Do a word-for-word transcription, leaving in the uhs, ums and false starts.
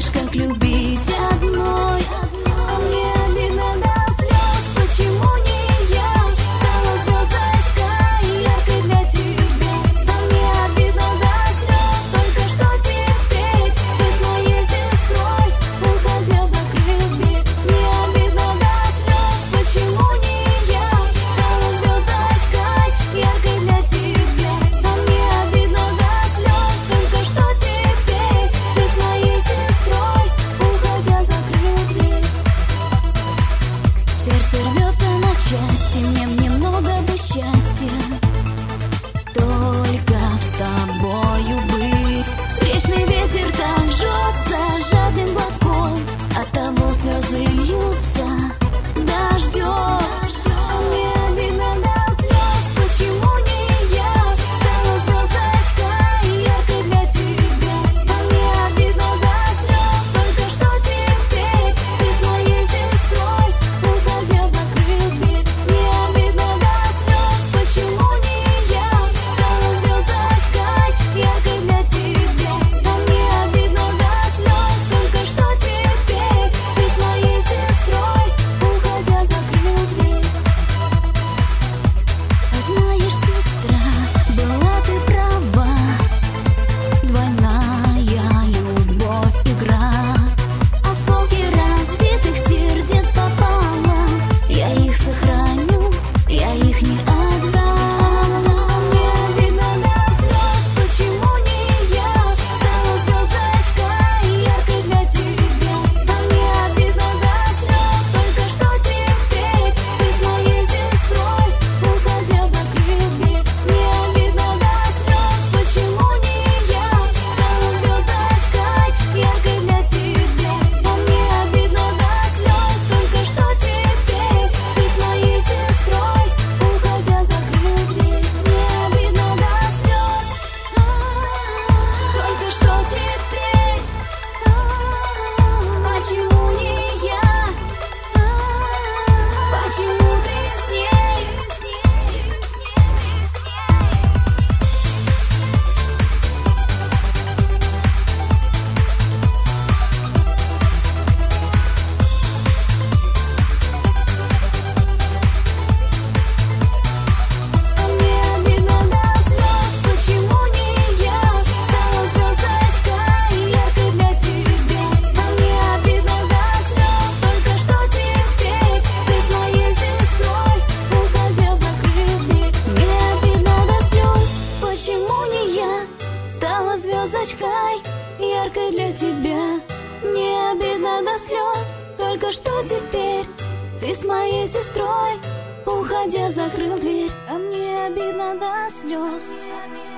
знаешь, как любить одной. А мне обидно до слез, почему не я стала звездочкой яркой для тебя. А мне обидно до слез, только что теперь ты с моей сестрой, уходя, закрыв дверь. Мне обидно до слез, почему не я стала звездочкой яркой для тебя. А мне обидно до слез, только что теперь ты с моей сестрой, уходя, закрыв дверь. Сердце рвется на части, мне немного бы счастья, только с тобою быть. Встречный ветер так жжется жадным глотком, оттого слезы льются дождем. А мне обидно до слез, почему не я стала звездочкой яркой для тебя. А мне обидно до слез, только что теперь ты с моей сестрой, уходя, закрыв дверь. Мне обидно до слез, почему не я стала звездочкой яркой для тебя. А мне обидно до слез, только что теперь ты с моей сестрой, уходя, закрыв дверь. А знаешь, сестра, была ты права, двойная любовь, игра. Осколки разбитых сердец пополам, я их сохраню, я их не отдам. А мне обидно до слез, почему не я стала звездочкой яркой для тебя. А мне обидно до слез, только что теперь ты с моей сестрой, уходя, закрыв дверь. Мне обидно до слез, почему не я стала звездочкой яркой для тебя. А мне обидно до слез, только что теперь ты с моей сестрой, уходя, закрыв дверь. Мне обидно до слез, только что теперь. Почему не я? Почему ты с ней? А мне обидно до слез, почему не я стала звездочкой яркой для тебя. А мне обидно до слез, только что теперь ты с моей сестрой, уходя, закрыв дверь. Мне обидно до слез, почему не я стала звездочкой яркой для тебя. Мне обидно до слез, только что теперь ты с моей сестрой, уходя, закрыл дверь. А мне обидно до слез.